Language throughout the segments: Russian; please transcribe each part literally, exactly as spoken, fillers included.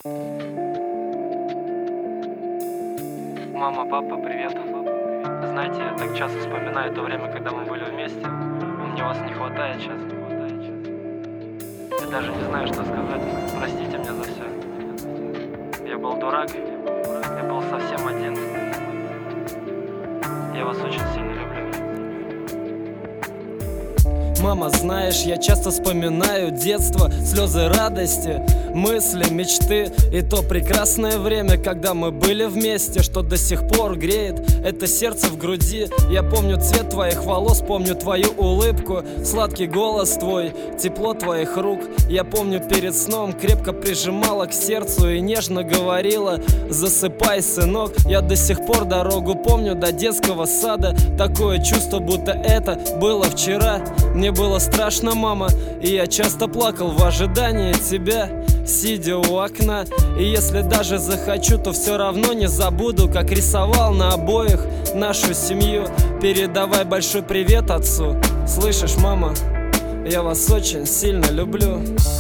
Мама, папа, привет. Знаете, я так часто вспоминаю то время, когда мы были вместе. Мне вас не хватает сейчас. Я даже не знаю, что сказать. Простите меня за все. Я был дурак. Я был совсем один. Я вас очень сильно люблю. Мама, знаешь, я часто вспоминаю детство, слезы радости, мысли, мечты. И то прекрасное время, когда мы были вместе, что до сих пор греет это сердце в груди. Я помню цвет твоих волос, помню твою улыбку, сладкий голос твой, тепло твоих рук. Я помню, перед сном крепко прижимала к сердцу и нежно говорила: засыпай, сынок. Я до сих пор дорогу помню до детского сада. Такое чувство, будто это было вчера. Мне было страшно, мама, и я часто плакал в ожидании тебя, сидя у окна. И если даже захочу, то все равно не забуду, как рисовал на обоих нашу семью. Передавай большой привет отцу. Слышишь, мама, я вас очень сильно люблю.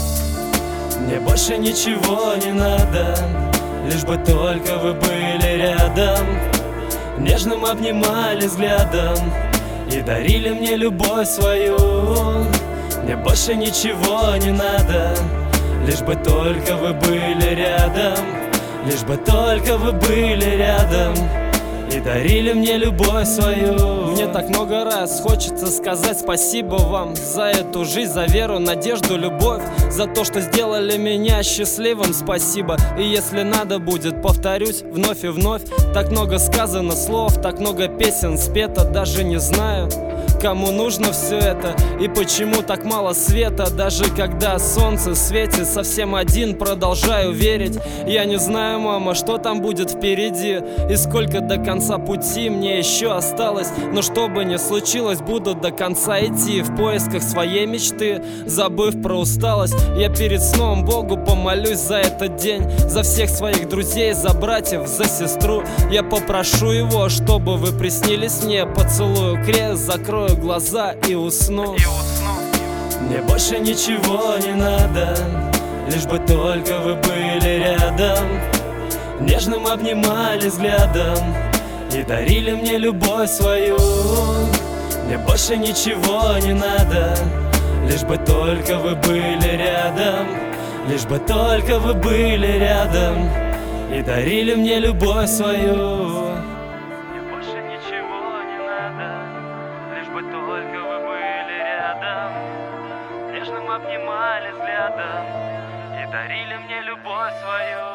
Мне больше ничего не надо, лишь бы только вы были рядом, нежным обнимали взглядом и дарили мне любовь свою. Мне больше ничего не надо, лишь бы только вы были рядом, лишь бы только вы были рядом и дарили мне любовь свою. Мне так много раз хочется сказать спасибо вам за эту жизнь, за веру, надежду, любовь, за то, что сделали меня счастливым. Спасибо. И если надо будет, повторюсь вновь и вновь. Так много сказано слов, так много песен спето, даже не знаю, кому нужно все это и почему так мало света. Даже когда солнце светит, совсем один продолжаю верить. Я не знаю, мама, что там будет впереди и сколько до конца пути мне еще осталось. Но что бы ни случилось, буду до конца идти в поисках своей мечты. Забыв про усталость, я перед сном Богу помолюсь за этот день, за всех своих друзей, за братьев, за сестру. Я попрошу его, чтобы вы приснились мне. Поцелую крест, закрою глаза и усну. И усну. Мне больше ничего не надо, лишь бы только вы были рядом, нежным обнимали взглядом и дарили мне любовь свою. Мне больше ничего не надо, лишь бы только вы были рядом, лишь бы только вы были рядом и дарили мне любовь свою. Мне больше ничего не надо, лишь бы только вы были рядом, нежным обнимали взглядом и дарили мне любовь свою.